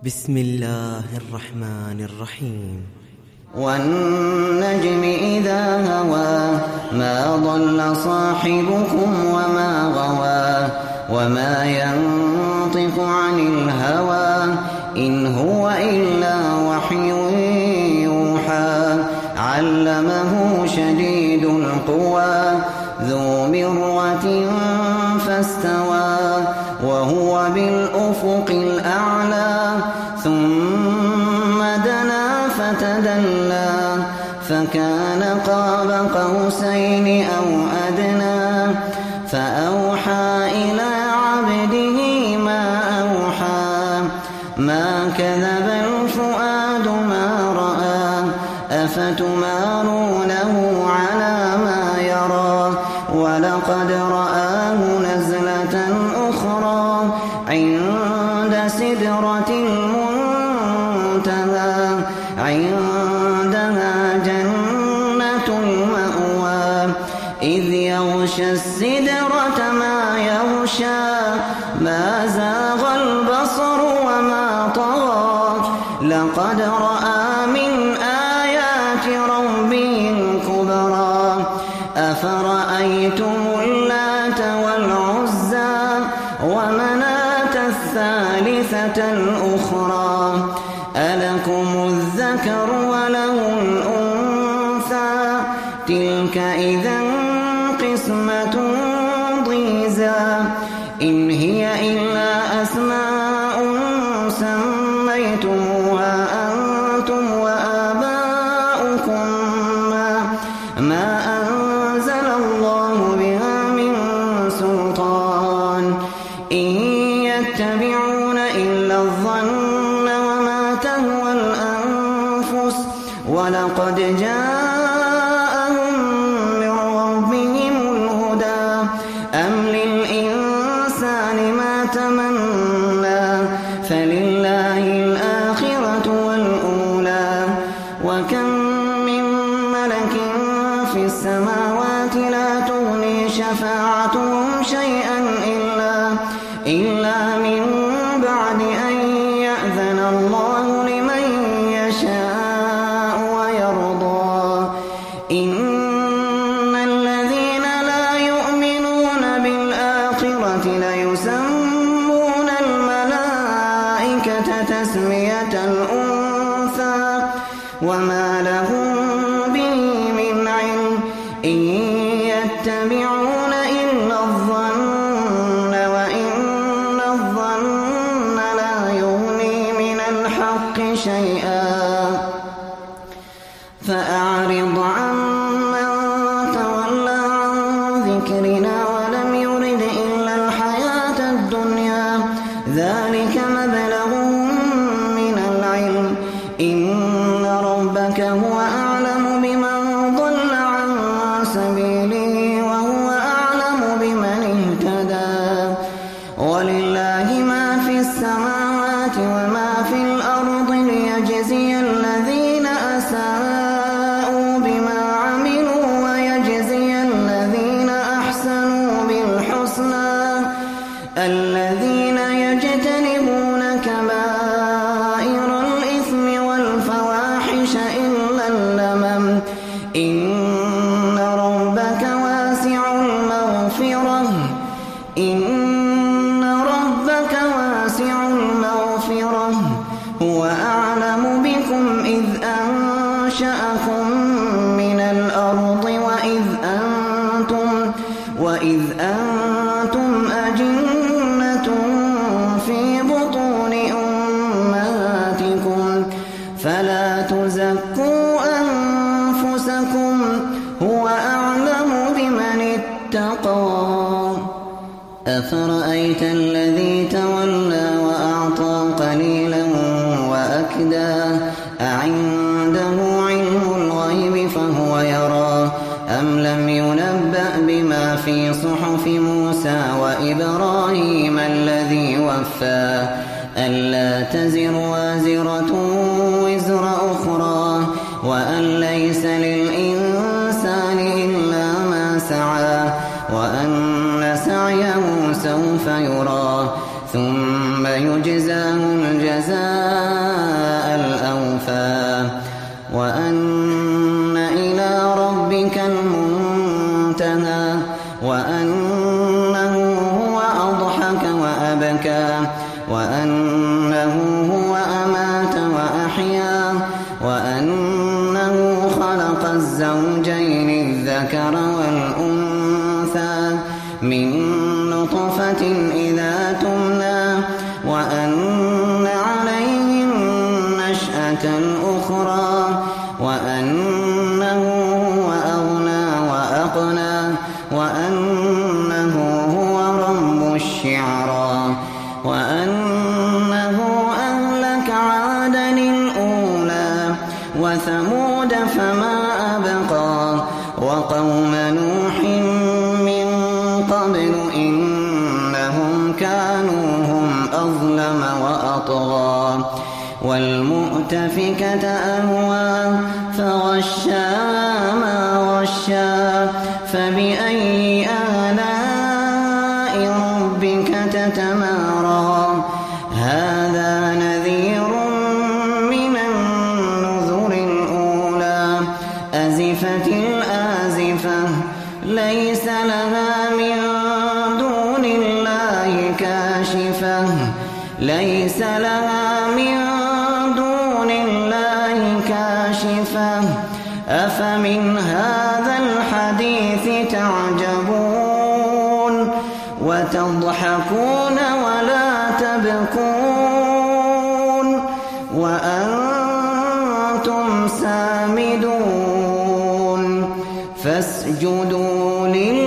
بسم الله الرحمن الرحيم. والنجم إذا هوى ما ضل صاحبكم وما غوى وما ينطق عن الهوى إن هو إلا وحي يوحى علمه شديد القوى ذو مرة فاستوى وهو بالأفق الأعلى ثم دنا فتدلى فكان قاب قوسين أو أدنى فأوحى إلى عبده ما أوحى ما كذب الفؤاد ما رأى أفتمارونه على ما يرى ولقد رآه نزلة أخرى عند سدرة المنتهى عندها جنة المأوى إذ يغشى السدرة ما يغشى ما زاغ البصر وما طغى لقد رأى من آيات ربه الكبرى أفرأيتم اللات والعزى ومناة الثالثة الأخرى ألكم الذكر وله الأنثى تلك إذا قسمة ضيزى إن هي إلا أسماء سميتموها أنتم وآباؤكم ما أنزل الله بها من سلطان إن يتبعون إلا الظن وما تهوى الأنفس ولقد جاءهم من ربهم الهدى أم للإنسان ما تمنى فلله الآخرة والأولى وكم من ملك في السماوات لا تغني شفاعتهم شيئا إلا من بعد أن يأذن الله لمن يشاء ويرضى إن الذين لا يؤمنون بالآخرة ليسمون الملائكة تسمية الأنثى وما لهم به من علم إن يتبعون إلا الظن وإن الظن لا يغني من الحق شيئا فأعرض عمن تولى عن ذكرنا ولم يرد إلا الحياة الدنيا ذلك مبلغهم من العلم إن ربك هو أعلم بمن ضل عن سبيله وهو أعلم بمن اهتدى ولله ما في السماوات وما في الأرض ليجزي الذين أساءوا بما عملوا ويجزي الذين أحسنوا بالحسنى الذين يجتنبون كبائر الإثم والفواحش إلا اللمم إن ربك واسع المغفرة هو أعلم بكم إذ أنشأكم من الأرض وإذ أنتم أجنة في بطون أمهاتكم فلا تزكوا أنفسكم هو أعلم بمن اتقى أفرأيت الذي تولى وأعطى قليلا وأكدى أعنده علم الغيب فهو يرى أم لم ينبأ بما في صحف موسى وإبراهيم الذي وفى ألا تزر وازرة وزر أخرى وأن ليس للإنسان إلا ما سعى وأن سعيه سوف يرى ثم يجزاه الجزاء أنه هو أمات وأحيا وأنه خلق الزوجين الذكر والأنثى من نطفة إذا تمنى وأن عليه النشأة الأخرى وأنه هو أغنى وأقنى وأنه هو رب الشعرى وأنه أهلك عادا الأولى وثمود فما أبقى وقوم نوح من قبل إنهم كانوا هم أظلم وأطغى والمؤتفكة أهوى فغشاها ما غشا فبأي آلاء ربك تتمارى هذا نذير من النذر الأولى أزفت الآزفة ليس لها من دون الله كاشفة ليس لها من دون الله كاشفة أفمن هذا الحديث تعجبون وتضحكون ولا تبكون وأنتم سامدون فاسجدوا لله